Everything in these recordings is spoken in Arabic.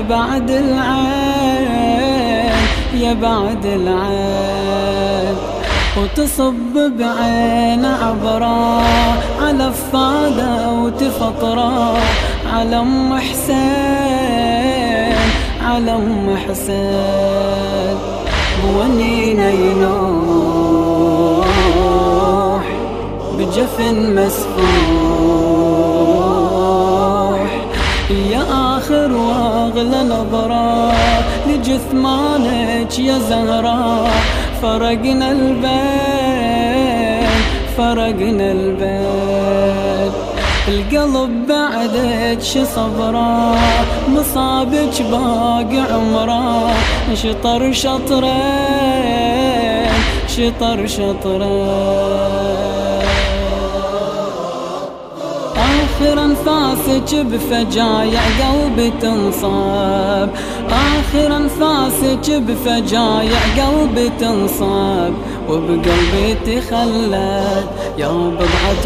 بعد العين يا بعد العين، وتصب بعين عبرة على فادة وتفطره على أم حسين على أم حسين. ونينا ينوح بجفن مسفوح، يا آخر واغلى نظرة لجثمانك يا زهرة. فرقنا البين فرقنا البين، القلب بعدك شي صبره، مصابك باقي عمره. شطر شطرين شطر شطرين، آخر أنفاسك بفجايع قلبي تنصاب، آخر أنفاسك بفجايع قلبي تنصاب. وبقلبي تخلد يا بضعة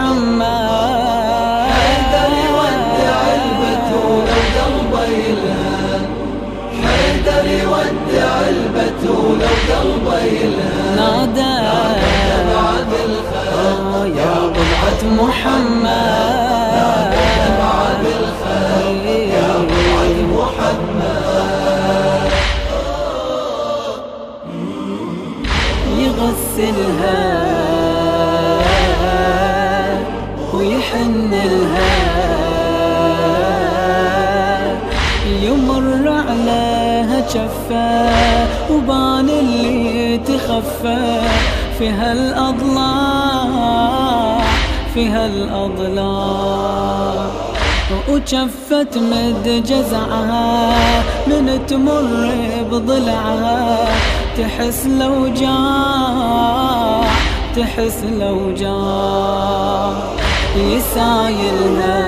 محمد. حيدر يودع البتول وقلبه يلهن، حيدر يودع البتول وقلبه يلهن. نادى بعد الخير يا بضعة محمد، بعد الخير يا بضعة محمد. يغسلها ويحن لها، يمر عليها جفه وبان اللي تخفى في هالأضلاع في هالأضلاع. وجفت مد جزعها من تمر بضلعها، تحس لوجاع تحس لوجاع. يسايلها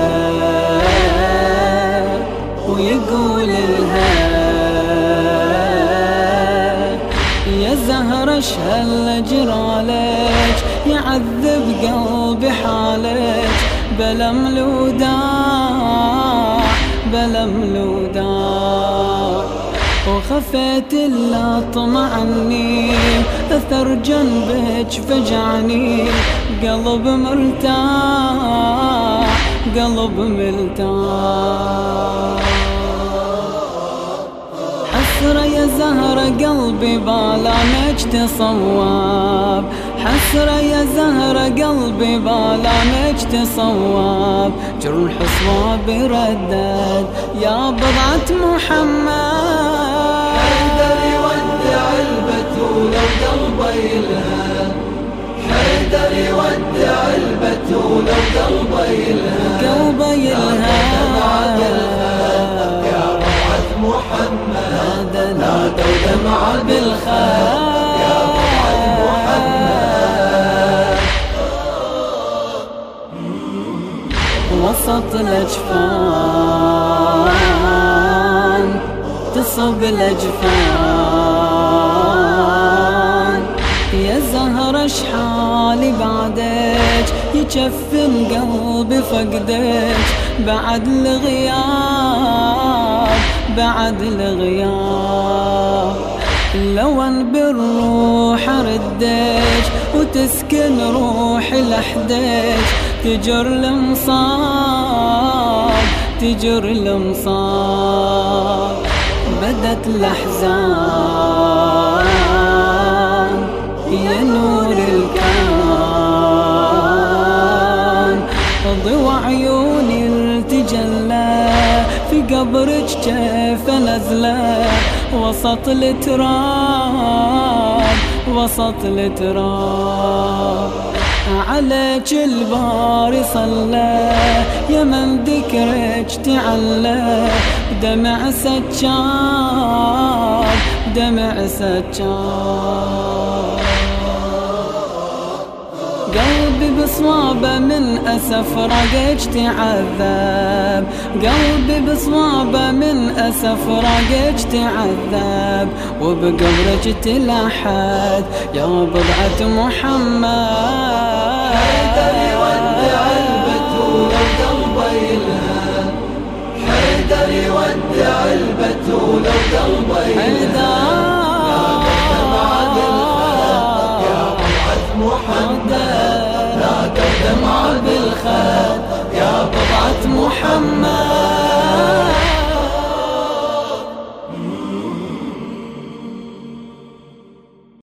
ويقول لها يا زهرة اش هل جرالك، يعذب قلبي حالك. بلا ملوداع بلا ملوداع، وخفيت لا طمعني أثر جنبك فجعني. قلب مرتاح قلب مرتاح، حسرة يا زهرة قلبي بالامك تصواب، حسرة يا زهرة قلبي بالامك تصواب. جرح صواب ردد يا بضعة محمد. حيدر يودع البتول وقلبه يلهن، حيدر يودع البتول وقلبه يلهن. قلبه يلهن بعد الخير يا بضعة محمد، نادوا دمعة بالخير يا بضعة محمد. وسط الأجفان تصب الأجفان، يا زهرة شحالي بعدك يجفن قلبي فقدك. بعد الغياب بعد الغياب، لو ان بالروح اردك وتسكن روحي لحدك. تجر المصاب تجر المصاب، بدت الأحزان يا نور الكون. ضوى عيوني التجلى في قبرك كيف نزله، وسط التراب وسط التراب. عليك الباري صلى يا من ذكرك تعلى، دمع سجاد دمع سجاد. قلبي بصوابه من أسف رقك تعذب، قلبي بصوابه من أسف رقك تعذب. وبقبرك تلحد يا بضعة محمد. حيدر يودع البتول وقلبه يلهن، حيدر يودع يودع البتول وقلبي محمد، نادوا دمعة بالخد يا بضعة محمد.